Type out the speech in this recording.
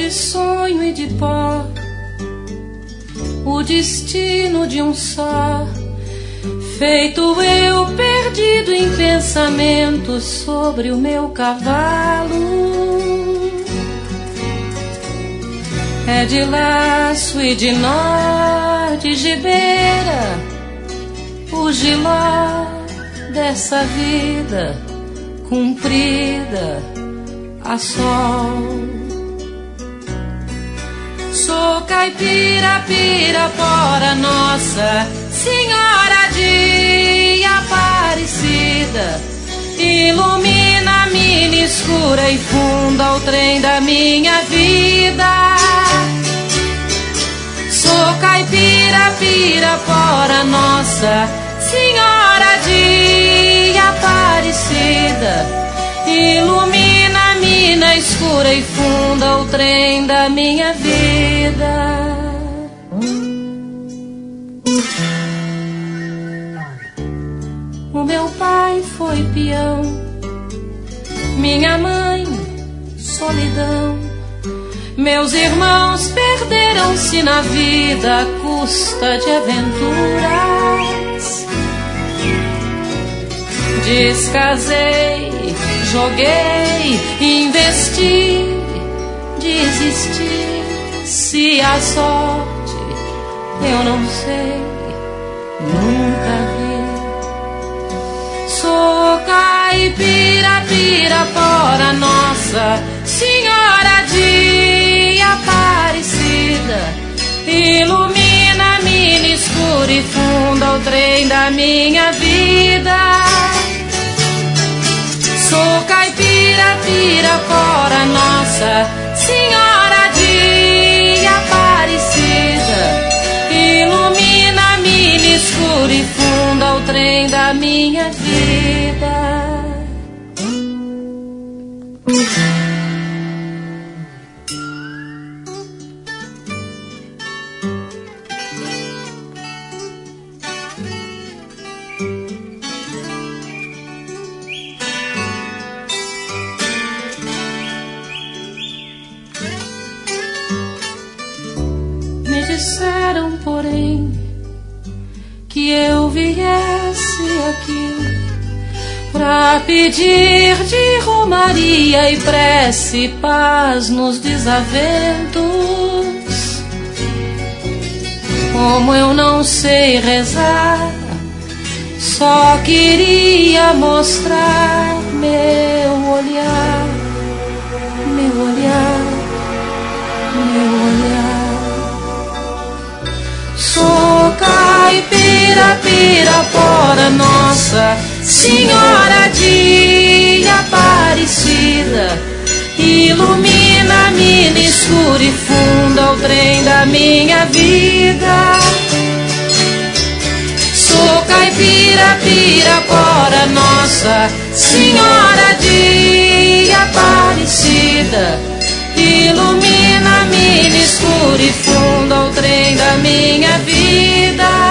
de sonho e de pó, o destino de um só, feito eu perdido em pensamentos sobre o meu cavalo. É de laço e de nó, de gibeira, o giló dessa vida cumprida a sol. Sou caipira, pirapora, Nossa Senhora de Aparecida, ilumina a mina escura e funda o trem da minha vida. Sou caipira, pirapora, Nossa Senhora de Aparecida, ilumina a mina escura e funda o trem da minha vida. O meu pai foi peão, minha mãe solidão, meus irmãos perderam-se na vida à custa de aventuras. Descasei, joguei, investi, desisti. Se a sorte eu não sei, nunca vi. Sou caipira, pirapora, Nossa Senhora de Aparecida, ilumina a mina escura e funda o trem da minha vida. Sou caipira, pirapora, Nossa Senhora de Aparecida, ilumina a mina escura e funda o trem da minha vida. Disseram, porém, que eu viesse aqui pra pedir de romaria e prece paz nos desaventos. Como eu não sei rezar, só queria mostrar meu olhar, meu olhar, meu olhar. Sou caipira, pirapora, Nossa Senhora de Aparecida, ilumina a mina escura e funda o trem da minha vida. Sou caipira, pirapora, Nossa Senhora de Aparecida, ilumina a mina escura e funda o trem da minha vida.